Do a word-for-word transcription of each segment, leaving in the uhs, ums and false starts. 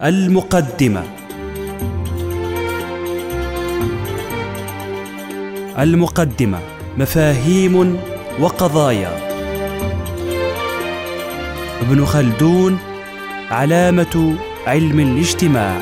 المقدمة. المقدمة مفاهيم وقضايا. ابن خلدون علامة علم الاجتماع.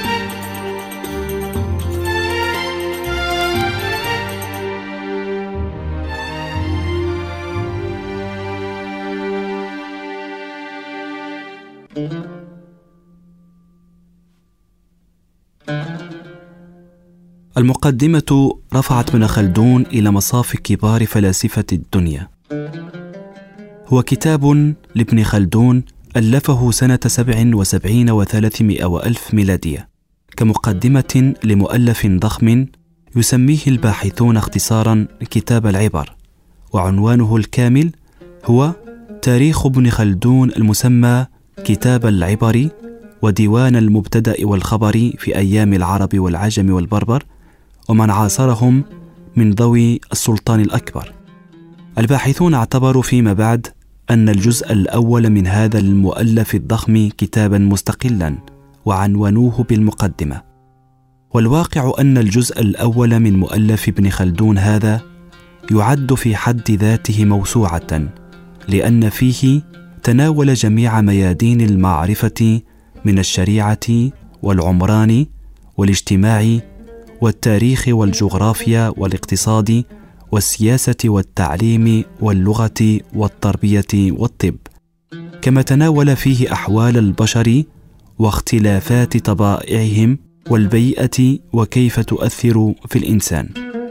المقدمة رفعت ابن خلدون إلى مصاف كبار فلاسفة الدنيا. هو كتاب لابن خلدون ألفه سنة سبع وسبعين وثلاثمائة وألف ميلادية كمقدمة لمؤلف ضخم يسميه الباحثون اختصارا كتاب العبر، وعنوانه الكامل هو تاريخ ابن خلدون المسمى كتاب العبر وديوان المبتدأ والخبر في أيام العرب والعجم والبربر ومن عاصرهم من ذوي السلطان الأكبر. الباحثون اعتبروا فيما بعد أن الجزء الأول من هذا المؤلف الضخم كتابا مستقلا وعنونوه بالمقدمة، والواقع أن الجزء الأول من مؤلف ابن خلدون هذا يعد في حد ذاته موسوعة، لأن فيه تناول جميع ميادين المعرفة من الشريعة والعمران والاجتماع والتاريخ والجغرافيا والاقتصاد والسياسة والتعليم واللغة والتربية والطب، كما تناول فيه أحوال البشر واختلافات طبائعهم والبيئة وكيف تؤثر في الإنسان.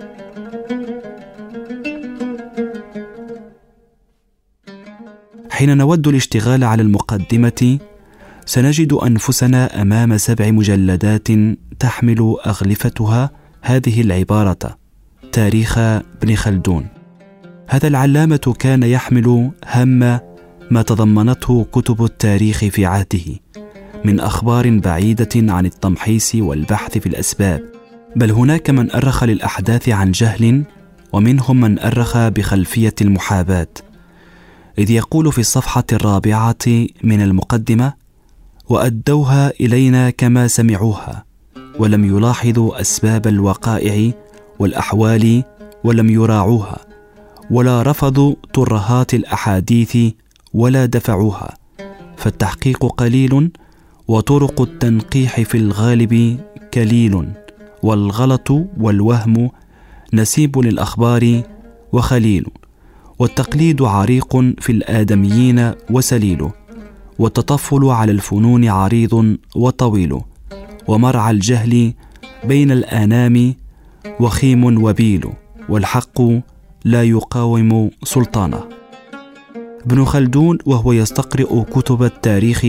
حين نود الاشتغال على المقدمة سنجد أنفسنا أمام سبع مجلدات تحمل أغلفتها هذه العبارة: تاريخ ابن خلدون. هذا العلامة كان يحمل هم ما تضمنته كتب التاريخ في عهده من أخبار بعيدة عن التمحيص والبحث في الأسباب، بل هناك من أرخ للأحداث عن جهل، ومنهم من أرخ بخلفية المحاباة، إذ يقول في الصفحة الرابعة من المقدمة: وأدوها إلينا كما سمعوها، ولم يلاحظوا أسباب الوقائع والأحوال ولم يراعوها، ولا رفضوا ترهات الأحاديث ولا دفعوها، فالتحقيق قليل وطرق التنقيح في الغالب كليل، والغلط والوهم نسيب للأخبار وخليل، والتقليد عريق في الآدميين وسليل، والتطفل على الفنون عريض وطويل، ومرعى الجهل بين الآنام وخيم وبيل، والحق لا يقاوم سلطانه. ابن خلدون وهو يستقرئ كتب التاريخ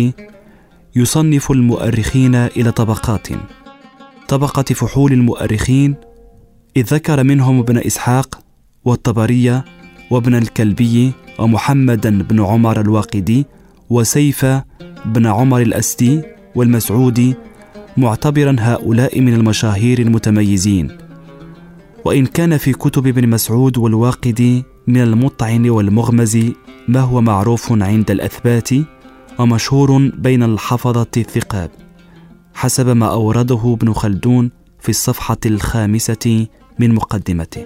يصنف المؤرخين إلى طبقات: طبقة فحول المؤرخين، إذ ذكر منهم ابن إسحاق والطبري وابن الكلبي ومحمدا بن عمر الواقدي وسيف بن عمر الأسدي والمسعودي، معتبرا هؤلاء من المشاهير المتميزين. وإن كان في كتب ابن مسعود والواقدي من المطعن والمغمز ما هو معروف عند الأثبات ومشهور بين الحفظة الثقات، حسب ما أورده ابن خلدون في الصفحة الخامسة من مقدمته.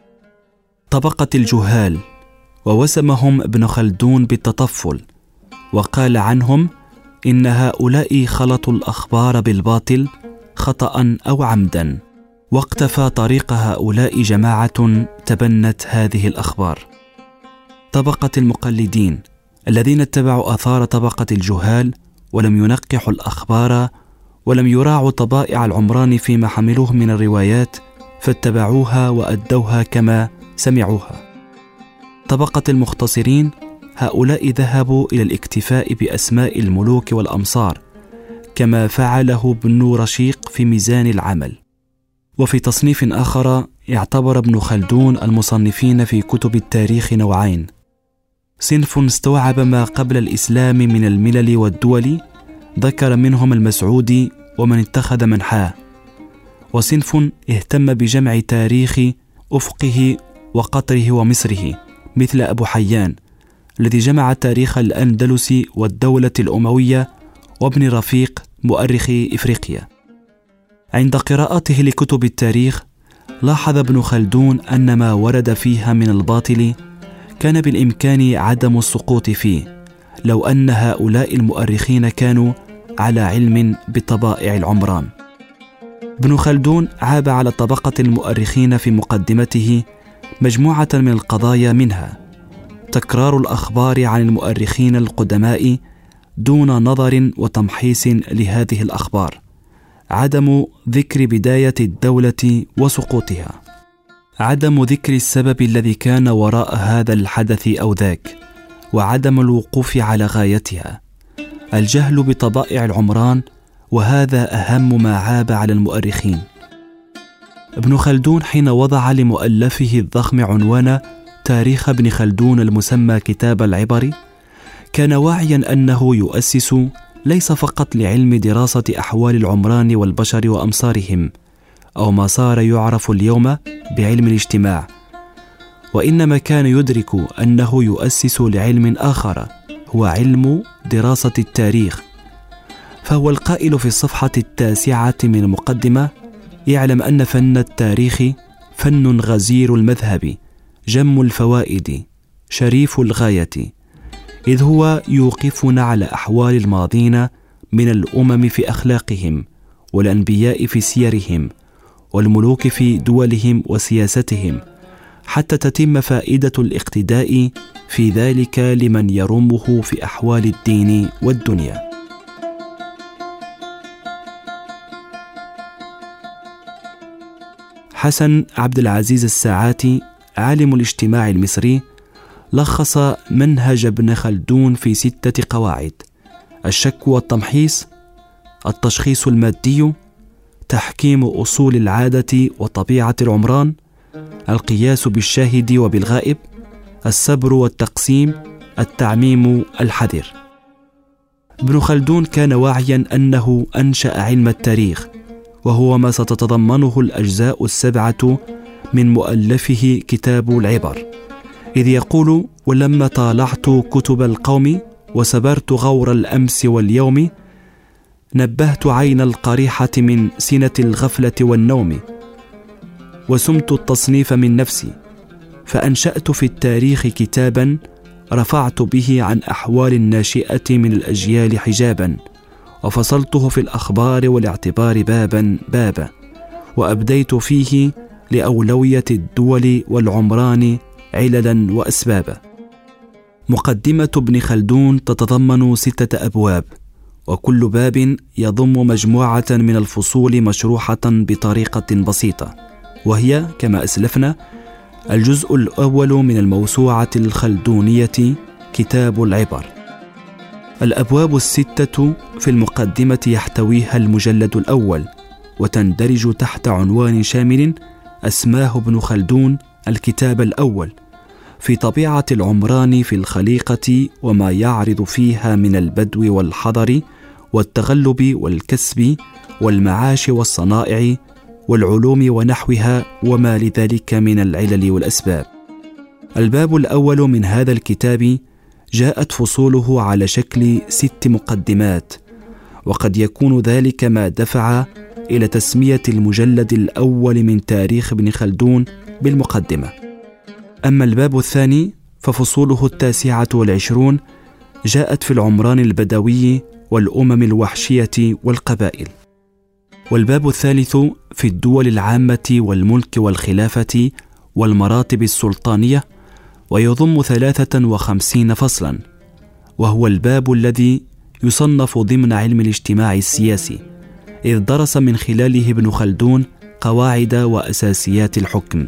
طبقة الجهال، ووسمهم ابن خلدون بالتطفل، وقال عنهم إن هؤلاء خلطوا الأخبار بالباطل خطأ أو عمدا، واقتفى طريق هؤلاء جماعة تبنت هذه الأخبار. طبقة المقلدين الذين اتبعوا آثار طبقة الجهال ولم ينقحوا الأخبار ولم يراعوا طبائع العمران فيما حملوه من الروايات، فاتبعوها وأدوها كما سمعوها. طبقة المختصرين، هؤلاء ذهبوا إلى الاكتفاء بأسماء الملوك والأمصار كما فعله ابن رشيق في ميزان العمل. وفي تصنيف آخر اعتبر ابن خلدون المصنفين في كتب التاريخ نوعين: صنف استوعب ما قبل الإسلام من الملل والدول، ذكر منهم المسعودي ومن اتخذ منحاه، وصنف اهتم بجمع تاريخ أفقه وقطره ومصره، مثل أبو حيان الذي جمع تاريخ الأندلس والدولة الأموية، وابن رفيق مؤرخي إفريقيا. عند قراءته لكتب التاريخ لاحظ ابن خلدون أن ما ورد فيها من الباطل كان بالإمكان عدم السقوط فيه لو أن هؤلاء المؤرخين كانوا على علم بطبائع العمران. ابن خلدون عاب على طبقة المؤرخين في مقدمته مجموعة من القضايا، منها تكرار الأخبار عن المؤرخين القدماء دون نظر وتمحيص لهذه الأخبار، عدم ذكر بداية الدولة وسقوطها، عدم ذكر السبب الذي كان وراء هذا الحدث أو ذاك، وعدم الوقوف على غايتها، الجهل بطبائع العمران، وهذا أهم ما عاب على المؤرخين. ابن خلدون حين وضع لمؤلفه الضخم عنوان تاريخ ابن خلدون المسمى كتاب العبر، كان واعيا أنه يؤسس ليس فقط لعلم دراسة أحوال العمران والبشر وأمصارهم، أو ما صار يعرف اليوم بعلم الاجتماع، وإنما كان يدرك أنه يؤسس لعلم آخر هو علم دراسة التاريخ. فهو القائل في الصفحة التاسعة من المقدمة: يعلم أن فن التاريخ فن غزير المذهب، جم الفوائد، شريف الغاية، إذ هو يوقفنا على أحوال الماضين من الأمم في أخلاقهم، والأنبياء في سيرهم، والملوك في دولهم وسياستهم، حتى تتم فائدة الاقتداء في ذلك لمن يرمه في أحوال الدين والدنيا. حسن عبد العزيز الساعاتي عالم الاجتماع المصري لخص منهج ابن خلدون في ستة قواعد: الشك والتمحيص، التشخيص المادي، تحكيم أصول العادة وطبيعة العمران، القياس بالشاهد وبالغائب، الصبر والتقسيم، التعميم، الحذر. ابن خلدون كان واعيا أنه أنشأ علم التاريخ، وهو ما ستتضمنه الأجزاء السبعة من مؤلفه كتاب العبر، إذ يقول: ولما طالعت كتب القوم وسبرت غور الأمس واليوم، نبهت عين القريحة من سنة الغفلة والنوم، وسمت التصنيف من نفسي، فأنشأت في التاريخ كتابا رفعت به عن أحوال الناشئة من الأجيال حجابا، وفصلته في الأخبار والاعتبار بابا بابا، وأبديت فيه لأولوية الدول والعمران عللا وأسبابا. مقدمة ابن خلدون تتضمن ستة أبواب، وكل باب يضم مجموعة من الفصول مشروحة بطريقة بسيطة، وهي كما أسلفنا الجزء الأول من الموسوعة الخلدونية كتاب العبر. الأبواب الستة في المقدمة يحتويها المجلد الأول، وتندرج تحت عنوان شامل أسماه ابن خلدون الكتاب الأول، في طبيعة العمران في الخليقة وما يعرض فيها من البدو والحضر والتغلب والكسب والمعاش والصنائع والعلوم ونحوها وما لذلك من العلل والأسباب. الباب الأول من هذا الكتاب جاءت فصوله على شكل ست مقدمات، وقد يكون ذلك ما دفع إلى تسمية المجلد الأول من تاريخ ابن خلدون بالمقدمة. أما الباب الثاني ففصوله التاسعة والعشرون جاءت في العمران البدوي والأمم الوحشية والقبائل. والباب الثالث في الدول العامة والملك والخلافة والمراتب السلطانية، ويضم ثلاثة وخمسين فصلا، وهو الباب الذي يصنف ضمن علم الاجتماع السياسي، إذ درس من خلاله ابن خلدون قواعد وأساسيات الحكم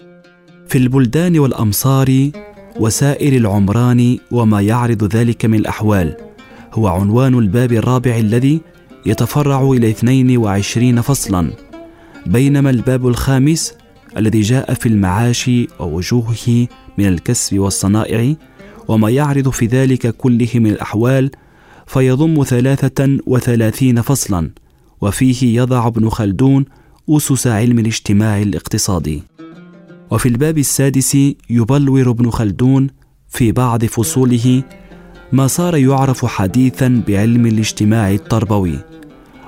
في البلدان والأمصار وسائر العمران وما يعرض ذلك من الأحوال. هو عنوان الباب الرابع الذي يتفرع إلى اثنين وعشرين فصلا، بينما الباب الخامس الذي جاء في المعاش ووجوهه من الكسب والصنائع وما يعرض في ذلك كله من الأحوال فيضم ثلاثة وثلاثين فصلا، وفيه يضع ابن خلدون أسس علم الاجتماع الاقتصادي. وفي الباب السادس يبلور ابن خلدون في بعض فصوله ما صار يعرف حديثا بعلم الاجتماع التربوي،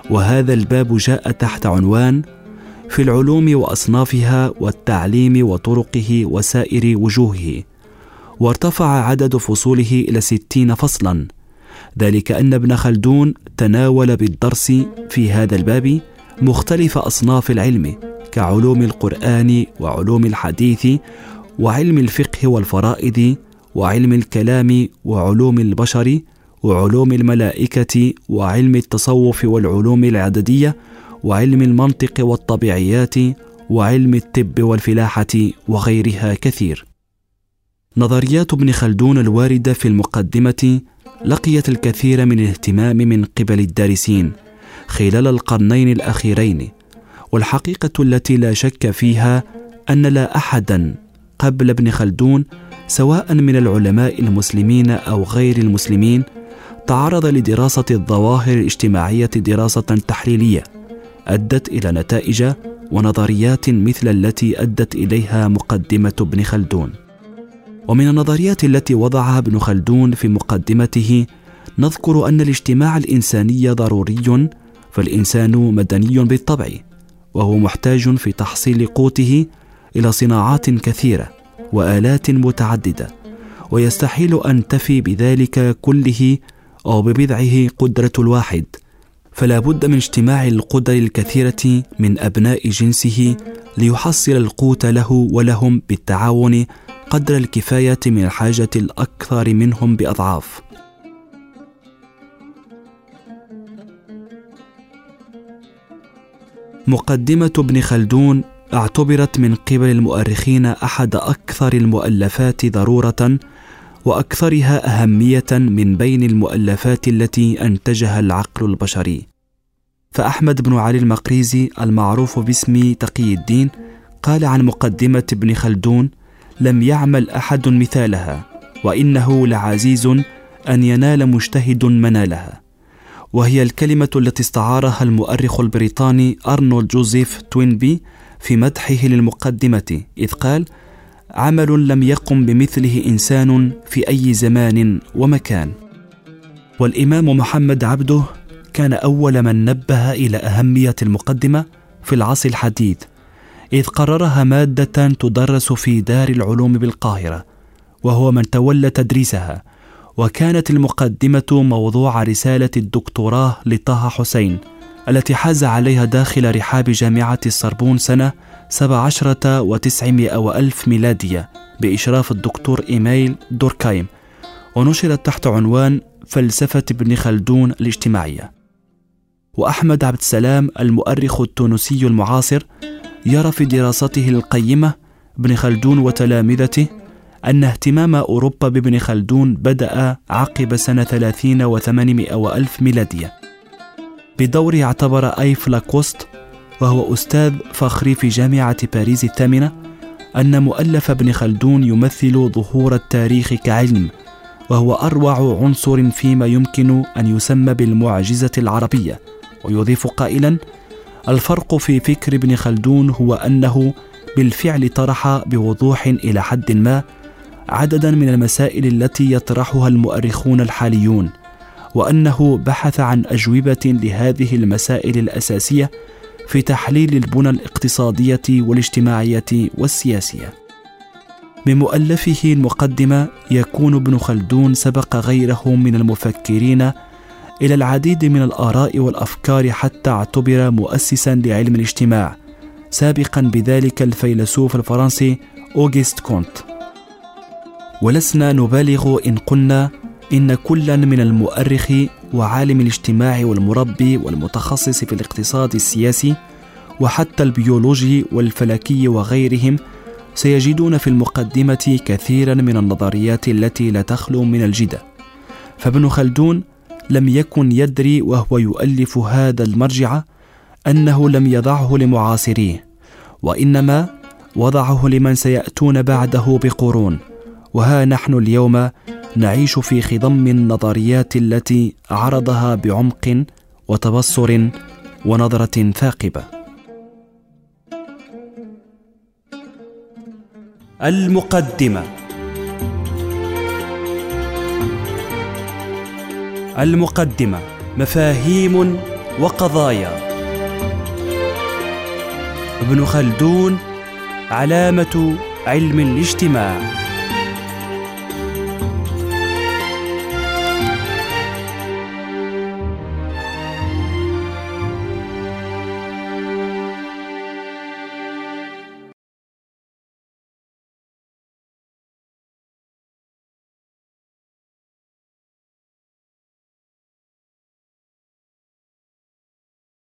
وهذا الباب جاء تحت عنوان في العلوم وأصنافها والتعليم وطرقه وسائر وجوهه، وارتفع عدد فصوله إلى ستين فصلا، ذلك أن ابن خلدون تناول بالدرس في هذا الباب مختلف أصناف العلم كعلوم القرآن وعلوم الحديث وعلم الفقه والفرائض وعلم الكلام وعلوم البشر وعلوم الملائكة وعلم التصوف والعلوم العددية وعلم المنطق والطبيعيات وعلم الطب والفلاحة وغيرها كثير. نظريات ابن خلدون الواردة في المقدمة لقيت الكثير من الاهتمام من قبل الدارسين خلال القرنين الأخيرين، والحقيقة التي لا شك فيها أن لا أحدا قبل ابن خلدون سواء من العلماء المسلمين أو غير المسلمين تعرض لدراسة الظواهر الاجتماعية دراسة تحليلية أدت إلى نتائج ونظريات مثل التي أدت إليها مقدمة ابن خلدون. ومن النظريات التي وضعها ابن خلدون في مقدمته نذكر أن الاجتماع الإنساني ضروري، فالإنسان مدني بالطبع، وهو محتاج في تحصيل قوته إلى صناعات كثيرة وآلات متعددة، ويستحيل أن تفي بذلك كله أو ببضعه قدرة الواحد، فلا بد من اجتماع القدر الكثيرة من أبناء جنسه ليحصل القوت له ولهم بالتعاون قدر الكفاية من الحاجة الأكثر منهم بأضعاف. مقدمة ابن خلدون اعتبرت من قبل المؤرخين أحد أكثر المؤلفات ضرورة وأكثرها أهمية من بين المؤلفات التي أنتجها العقل البشري. فأحمد بن علي المقريزي المعروف باسم تقي الدين قال عن مقدمة ابن خلدون: لم يعمل أحد مثالها، وإنه لعزيز أن ينال مجتهد منالها. وهي الكلمة التي استعارها المؤرخ البريطاني أرنولد جوزيف توينبي في مدحه للمقدمة، إذ قال: عمل لم يقم بمثله إنسان في أي زمان ومكان. والإمام محمد عبده كان أول من نبه إلى أهمية المقدمة في العصر الحديث، إذ قررها مادة تدرس في دار العلوم بالقاهرة، وهو من تولى تدريسها. وكانت المقدمة موضوع رسالة الدكتوراه لطه حسين التي حاز عليها داخل رحاب جامعة السربون سنة سبع عشرة وتسعمائة وألف ميلادية بإشراف الدكتور إيميل دوركايم، ونشرت تحت عنوان فلسفة ابن خلدون الاجتماعية. وأحمد عبد السلام المؤرخ التونسي المعاصر يرى في دراسته القيمة ابن خلدون وتلامذته أن اهتمام أوروبا بابن خلدون بدأ عقب سنة ثلاثين وثمانمائة وألف ميلادية. بدوره اعتبر أيف لاكوست، وهو أستاذ فخري في جامعة باريس الثامنة، أن مؤلف ابن خلدون يمثل ظهور التاريخ كعلم، وهو أروع عنصر فيما يمكن أن يسمى بالمعجزة العربية. ويضيف قائلا: الفرق في فكر ابن خلدون هو أنه بالفعل طرح بوضوح إلى حد ما عددا من المسائل التي يطرحها المؤرخون الحاليون، وأنه بحث عن أجوبة لهذه المسائل الأساسية في تحليل البنى الاقتصادية والاجتماعية والسياسية. من مؤلفه المقدمة يكون ابن خلدون سبق غيره من المفكرين إلى العديد من الآراء والأفكار، حتى اعتبر مؤسسا لعلم الاجتماع، سابقا بذلك الفيلسوف الفرنسي أوغست كونت. ولسنا نبالغ إن قلنا إن كلا من المؤرخ وعالم الاجتماع والمربي والمتخصص في الاقتصاد السياسي وحتى البيولوجي والفلكي وغيرهم سيجدون في المقدمة كثيرا من النظريات التي لا تخلو من الجدة. فابن خلدون لم يكن يدري وهو يؤلف هذا المرجع أنه لم يضعه لمعاصريه، وإنما وضعه لمن سيأتون بعده بقرون. وها نحن اليوم نعيش في خضم النظريات التي عرضها بعمق وتبصر ونظرة ثاقبة. المقدمة. المقدمة مفاهيم وقضايا. ابن خلدون علامة علم الاجتماع.